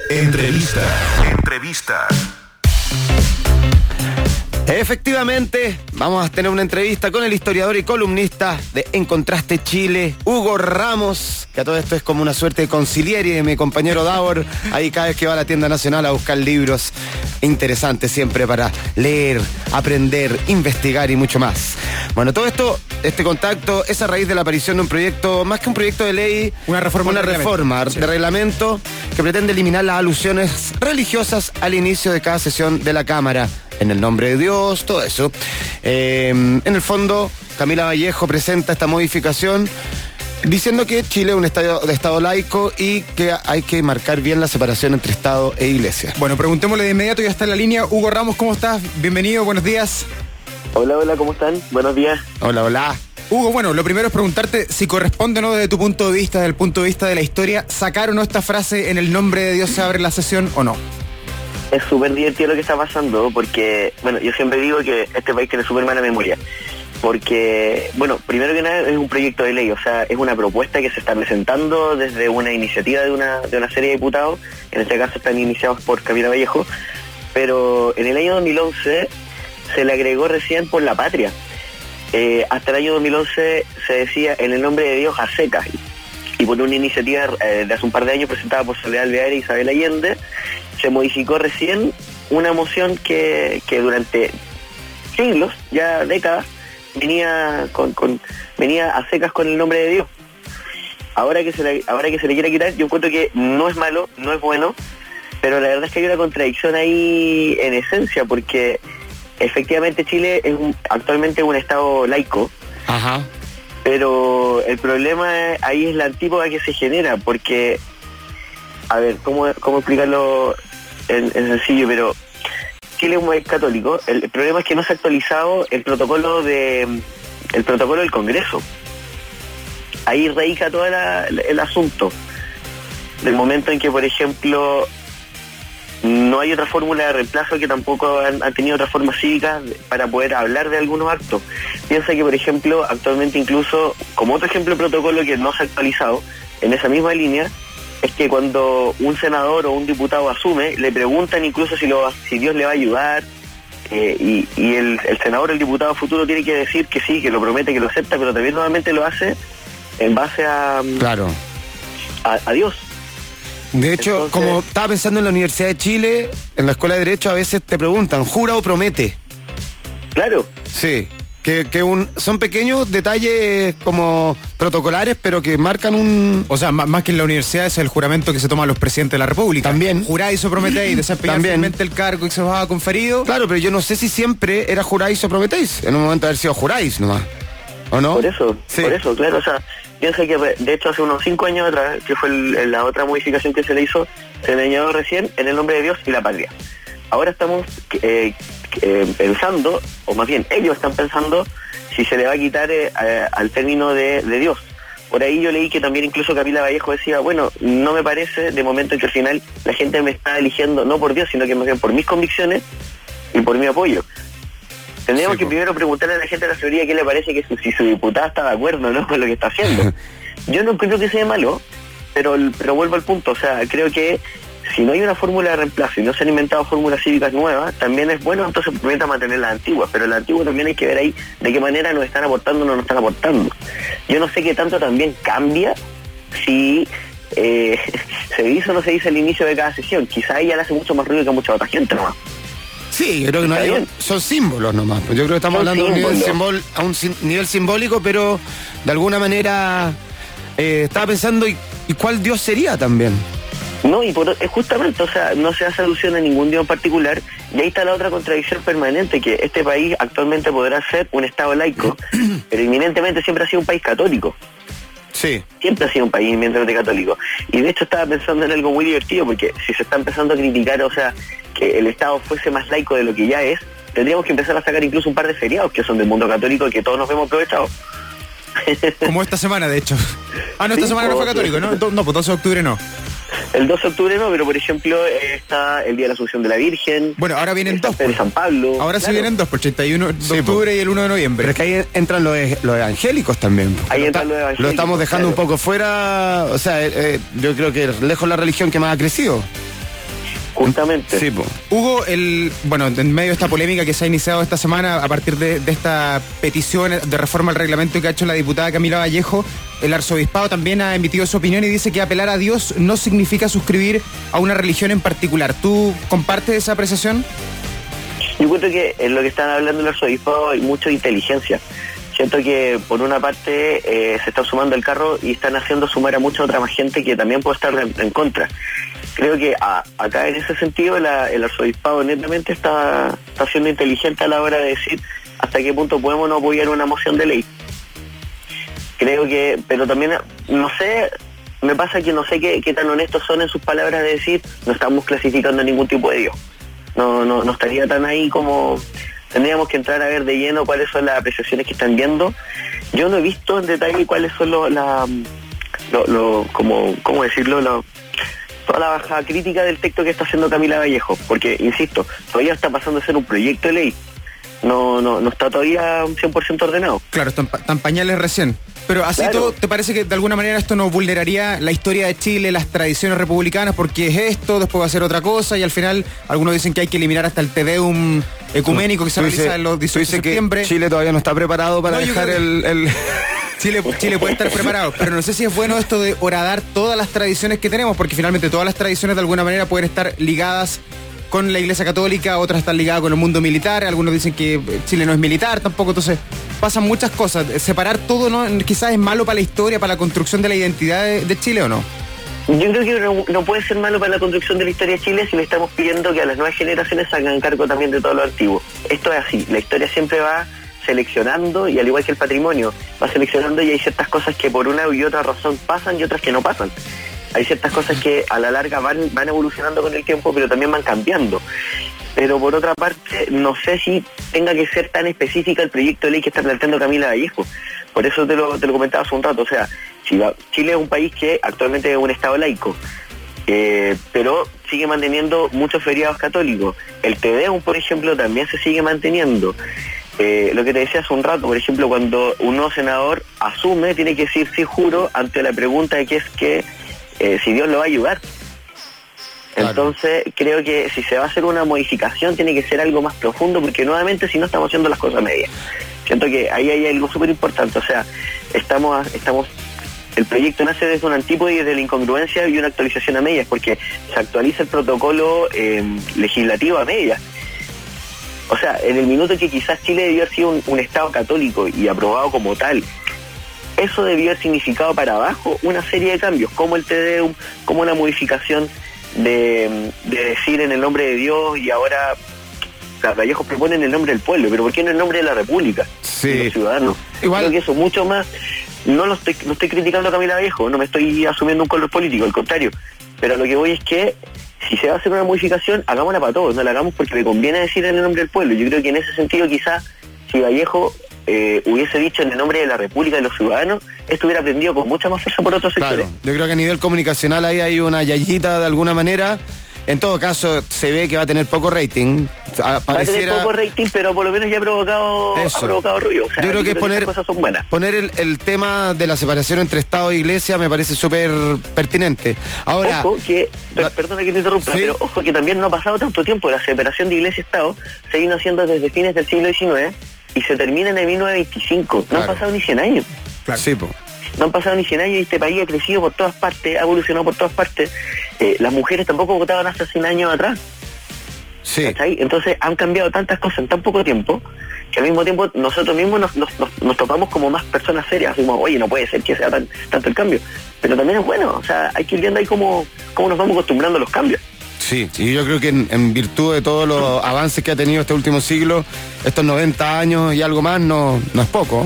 Entrevista. Efectivamente, vamos a tener una entrevista con el historiador y columnista de En Contraste Chile, Hugo Ramos, que a todo esto es como una suerte de conciliere de mi compañero Davor, ahí cada vez que va a la tienda nacional a buscar libros interesantes siempre para leer, aprender, investigar y mucho más. Bueno, todo esto, este contacto es a raíz de la aparición de un proyecto, más que un proyecto de ley, una reforma de reglamento que pretende eliminar las alusiones religiosas al inicio de cada sesión de la Cámara. En el nombre de Dios, todo eso. En el fondo, Camila Vallejo presenta esta modificación diciendo que Chile es un estado laico y que hay que marcar bien la separación entre Estado e Iglesia. Bueno, preguntémosle de inmediato, ya está en la línea. Hugo Ramos, ¿cómo estás? Bienvenido, buenos días. Hola, ¿cómo están? Buenos días. Hola. Hugo, bueno, lo primero es preguntarte si corresponde o no desde tu punto de vista, desde el punto de vista de la historia, sacar o no esta frase, en el nombre de Dios se abre la sesión o no. Es súper divertido lo que está pasando porque, bueno, yo siempre digo que este país tiene súper mala memoria. Porque, bueno, primero que nada es un proyecto de ley, o sea, es una propuesta que se está presentando desde una iniciativa de una serie de diputados, en este caso están iniciados por Camila Vallejo, pero en el año 2011 se le agregó recién por la patria. Hasta el año 2011 se decía en el nombre de Dios a secas, y por una iniciativa de hace un par de años presentada por Soledad Alvear e Isabel Allende, se modificó recién una moción que durante siglos, ya décadas, venía a secas con el nombre de Dios. Ahora que se le quiere quitar, yo encuentro que no es malo, no es bueno, pero la verdad es que hay una contradicción ahí en esencia, porque efectivamente Chile es actualmente un estado laico. Ajá. Pero el problema ahí es la antípoda que se genera, porque, a ver, ¿cómo explicarlo en sencillo? Pero Chile es un país católico. El problema es que no se ha actualizado el protocolo del Congreso. Ahí radica todo el asunto. Del momento en que, por ejemplo, no hay otra fórmula de reemplazo, que tampoco han tenido otras formas cívicas para poder hablar de algunos actos. Piensa que, por ejemplo, actualmente incluso, como otro ejemplo de protocolo que no se ha actualizado, en esa misma línea, es que cuando un senador o un diputado asume, le preguntan incluso si Dios le va a ayudar, y el senador o el diputado futuro tiene que decir que sí, que lo promete, que lo acepta, pero también nuevamente lo hace en base a Dios. De hecho, entonces, como estaba pensando en la Universidad de Chile, en la Escuela de Derecho a veces te preguntan, ¿jura o promete? Claro. Sí, que son pequeños detalles como protocolares, pero que marcan un... O sea, más que en la universidad es el juramento que se toman los presidentes de la República. También. Juráis o prometéis, desempeñar finalmente el cargo y se os ha conferido. Claro, pero yo no sé si siempre era juráis o prometéis. En un momento haber sido juráis nomás, ¿o no? Por eso, claro, o sea... Piensa que, de hecho, hace unos 5 años atrás, que fue la otra modificación que se le hizo, se le añadió recién en el nombre de Dios y la patria. Ahora estamos pensando, o más bien ellos están pensando, si se le va a quitar al término de Dios. Por ahí yo leí que también incluso Camila Vallejo decía, bueno, no me parece, de momento en que al final la gente me está eligiendo no por Dios, sino que más bien por mis convicciones y por mi apoyo. Tendríamos que primero preguntarle a la gente de la seguridad qué le parece, que si su diputada está de acuerdo, ¿no?, con lo que está haciendo. Yo no creo que sea malo, pero vuelvo al punto, o sea, creo que si no hay una fórmula de reemplazo y no se han inventado fórmulas cívicas nuevas, también es bueno entonces permita mantener las antiguas, pero las antiguas también hay que ver ahí de qué manera nos están aportando o no nos están aportando. Yo no sé qué tanto también cambia si se dice o no se dice al inicio de cada sesión. Quizá ella le hace mucho más ruido que a mucha otra gente nomás. Sí, yo creo que no hay, son símbolos nomás. Yo creo que estamos hablando de un nivel simbólico, pero de alguna manera estaba pensando, ¿y cuál Dios sería también? No, y justamente, o sea, no se hace alusión a ningún Dios en particular, y ahí está la otra contradicción permanente, que este país actualmente podrá ser un estado laico, pero inminentemente siempre ha sido un país católico. Sí. Siempre ha sido un país inminentemente católico. Y de hecho estaba pensando en algo muy divertido, porque si se está empezando a criticar, o sea, que el Estado fuese más laico de lo que ya es, tendríamos que empezar a sacar incluso un par de feriados que son del mundo católico y que todos nos vemos aprovechados. Como esta semana, de hecho. Ah, no, esta semana no fue católico, ¿no? No, pues 12 de octubre no. El 12 de octubre no, pero por ejemplo está el Día de la Asunción de la Virgen. Bueno, ahora vienen dos. De San Pablo. Ahora claro. Sí vienen dos, por 31 de octubre y el 1 de noviembre. Pero es que ahí entran los evangélicos también. Ahí entran los evangélicos. Lo estamos dejando un poco fuera, o sea, yo creo que lejos la religión que más ha crecido. Justamente. Sí, po. Hugo, bueno, en medio de esta polémica que se ha iniciado esta semana a partir de esta petición de reforma al reglamento que ha hecho la diputada Camila Vallejo, el arzobispado también ha emitido su opinión y dice que apelar a Dios no significa suscribir a una religión en particular. ¿Tú compartes esa apreciación? Yo creo que en lo que están hablando el arzobispado hay mucha inteligencia. Siento que por una parte se están sumando al carro y están haciendo sumar a mucha otra más gente que también puede estar en contra. Creo que acá en ese sentido el arzobispado netamente está siendo inteligente a la hora de decir hasta qué punto podemos no apoyar una moción de ley. Creo que, pero también, no sé, me pasa que no sé qué tan honestos son en sus palabras de decir no estamos clasificando ningún tipo de Dios. No estaría tan ahí como... Tendríamos que entrar a ver de lleno cuáles son las apreciaciones que están viendo. Yo no he visto en detalle cuáles son ¿cómo decirlo? Toda la baja crítica del texto que está haciendo Camila Vallejo, porque, insisto, todavía está pasando a ser un proyecto de ley. No está todavía 100% ordenado. Claro, están pañales recién. Pero así claro. todo, ¿te parece que de alguna manera esto no vulneraría la historia de Chile, las tradiciones republicanas? Porque es esto, después va a ser otra cosa, y al final algunos dicen que hay que eliminar hasta el Te Deum ecuménico que se realiza en los 18 de septiembre. Que Chile todavía no está preparado para dejar el... Chile puede estar preparado, pero no sé si es bueno esto de horadar todas las tradiciones que tenemos, porque finalmente todas las tradiciones de alguna manera pueden estar ligadas con la Iglesia Católica, otras están ligadas con el mundo militar, algunos dicen que Chile no es militar tampoco, entonces pasan muchas cosas. Separar todo no quizás es malo para la historia, para la construcción de la identidad de Chile, ¿o no? Yo creo que no puede ser malo para la construcción de la historia de Chile si le estamos pidiendo que a las nuevas generaciones se hagan cargo también de todo lo antiguo. Esto es así, la historia siempre va seleccionando, y al igual que el patrimonio, va seleccionando, y hay ciertas cosas que por una y otra razón pasan y otras que no pasan. Hay ciertas cosas que a la larga van evolucionando con el tiempo, pero también van cambiando. Pero por otra parte, no sé si tenga que ser tan específica el proyecto de ley que está planteando Camila Vallejo. Por eso te lo comentaba hace un rato. O sea, Chile es un país que actualmente es un estado laico, pero sigue manteniendo muchos feriados católicos. El Te Deum, por ejemplo, también se sigue manteniendo. Lo que te decía hace un rato, por ejemplo, cuando un nuevo senador asume, tiene que decir sí juro ante la pregunta de si Dios lo va a ayudar. Claro. Entonces creo que si se va a hacer una modificación tiene que ser algo más profundo, porque nuevamente si no estamos haciendo las cosas medias. Siento que ahí hay algo súper importante. O sea, el proyecto nace desde un antípodo y desde la incongruencia y una actualización a medias, porque se actualiza el protocolo legislativo a medias. O sea, en el minuto que quizás Chile debió haber sido un estado católico y aprobado como tal, eso debió haber significado para abajo una serie de cambios, como el Te Deum, como la modificación de decir en el nombre de Dios, y ahora Vallejo propone en el nombre del pueblo, pero ¿por qué en el nombre de la República? Sí. De los ciudadanos. Igual. Creo que eso mucho más, no estoy criticando a Camila Vallejo, no me estoy asumiendo un color político, al contrario, pero lo que voy es que si se va a hacer una modificación, hagámosla para todos, no la hagamos porque me conviene decir en el nombre del pueblo. Yo creo que en ese sentido quizás si Vallejo hubiese dicho en el nombre de la República de los ciudadanos, esto hubiera aprendido con mucha más fuerza por otros sectores. Claro, yo creo que a nivel comunicacional ahí hay una yayita de alguna manera. En todo caso, se ve que va a tener poco rating. Va a tener poco rating, pero por lo menos ya ha provocado ruido. O sea, yo creo que esas cosas son buenas. Poner el tema de la separación entre Estado e Iglesia me parece súper pertinente. Ahora, ojo que, perdona que te interrumpa, ¿sí? Pero ojo que también no ha pasado tanto tiempo. La separación de Iglesia y Estado se vino haciendo desde fines del siglo XIX y se termina en el 1925. No han pasado ni 100 años. Claro. Sí, po. No han pasado ni 100 años y este país ha crecido por todas partes, ha evolucionado por todas partes. Las mujeres tampoco votaban hace 100 años atrás. Sí. ¿Cachai? Entonces han cambiado tantas cosas en tan poco tiempo que al mismo tiempo nosotros mismos nos topamos como más personas serias. Decimos, oye, no puede ser que sea tanto el cambio. Pero también es bueno, o sea, hay que ir viendo ahí cómo nos vamos acostumbrando a los cambios. Sí, y yo creo que en virtud de todos los avances que ha tenido este último siglo, estos 90 años y algo más no es poco.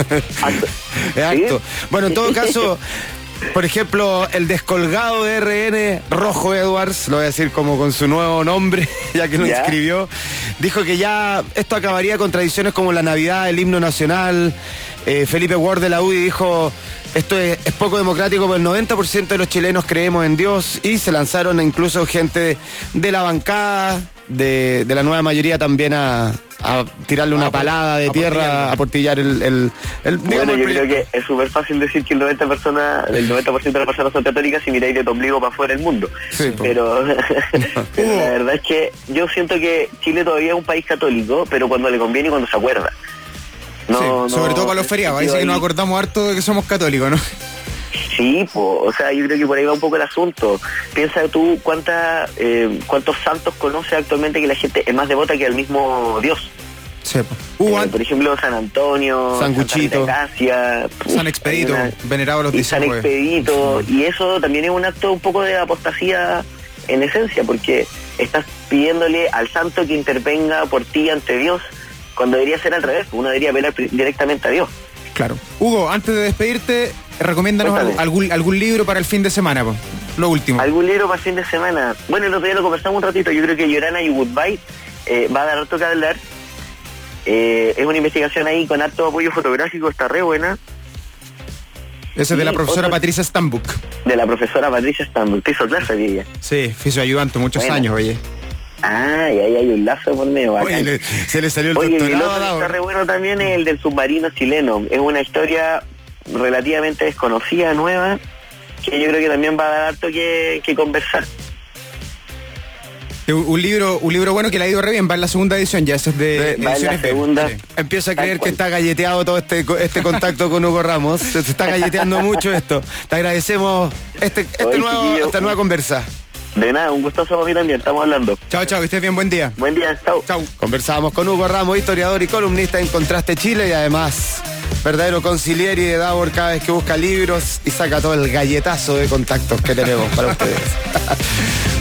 Es harto. Bueno, en todo caso, por ejemplo, el descolgado de RN, Rojo Edwards, lo voy a decir como con su nuevo nombre, ya que lo inscribió, dijo que ya esto acabaría con tradiciones como la Navidad, el himno nacional. Felipe Ward de la UDI dijo, esto es poco democrático, pero el 90% de los chilenos creemos en Dios, y se lanzaron incluso gente de la bancada de la nueva mayoría también a a tirarle una palada de tierra, a portillar el bueno, yo creo que es súper fácil decir que el 90% de las personas son católicas y miráis de tu ombligo para afuera del mundo. Sí, pero la verdad es que yo siento que Chile todavía es un país católico, pero cuando le conviene y cuando se acuerda. Sobre todo para los feriados, ahí sí que nos acordamos harto de que somos católicos, ¿no? Sí, o sea, yo creo que por ahí va un poco el asunto. Piensa tú cuántos santos conoce actualmente que la gente es más devota que al mismo Dios. Sí, por ejemplo, San Antonio, San Guchito, Casia, San Expedito, venerado a los discípulos. San Expedito, y eso también es un acto un poco de apostasía en esencia, porque estás pidiéndole al santo que intervenga por ti ante Dios, cuando debería ser al revés, uno debería apelar directamente a Dios. Claro. Hugo, antes de despedirte, recomiéndanos algún libro para el fin de semana, po. Lo último. ¿Algún libro para el fin de semana? Bueno, el otro día lo conversamos un ratito, yo creo que Llorana y Goodbye va a dar harto que hablar. Es una investigación ahí con harto apoyo fotográfico, está re buena. Ese es de la profesora Patricia Stambuk. De la profesora Patricia Stambuk, te hizo clase ella. Sí, fui su ayudante muchos años, oye. Ah, y ahí hay un lazo por medio. Oye, se le salió el doctorado. Oye, el otro que está re bueno también es el del submarino chileno. Es una historia relativamente desconocida, nueva, que yo creo que también va a dar harto que conversar. Un libro bueno que le ha ido re bien, va en la segunda edición, ya ese es de la segunda. Sí. Empieza a creer que está galleteado todo este contacto con Hugo Ramos. Se está galleteando mucho esto. Te agradecemos esta nueva conversa. De nada, un gustazo para mí también, estamos hablando. Chao, que estés bien, buen día. Buen día, chao. Conversábamos con Hugo Ramos, historiador y columnista en Contraste Chile, y además verdadero conciliere de Davor cada vez que busca libros y saca todo el galletazo de contactos que tenemos para ustedes.